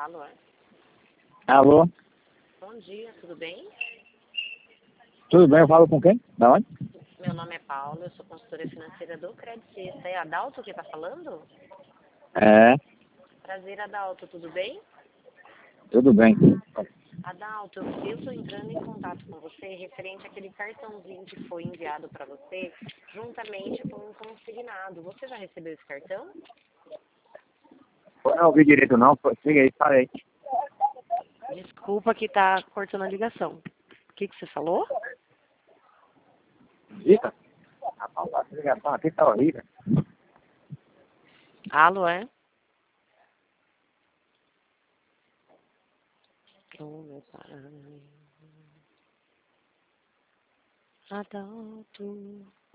Alô? Alô? Bom dia, tudo bem? Tudo bem? Eu falo com quem? Da onde? Meu nome é Paula, eu sou consultora financeira do Credit Suisse. É a Adalto que está falando? É, Prazer, Adalto, tudo bem? tudo bem. Adalto, eu estou entrando em contato com você referente àquele cartãozinho que foi enviado para você, juntamente com um consignado. Você já recebeu esse cartão? Eu não ouvi direito não, siga aí, fala aí. Desculpa que está cortando a ligação. O que você falou? Dica? Rapaz, a ligação aqui tá horrível. Alô, é? Oh, meu pai. Adalto.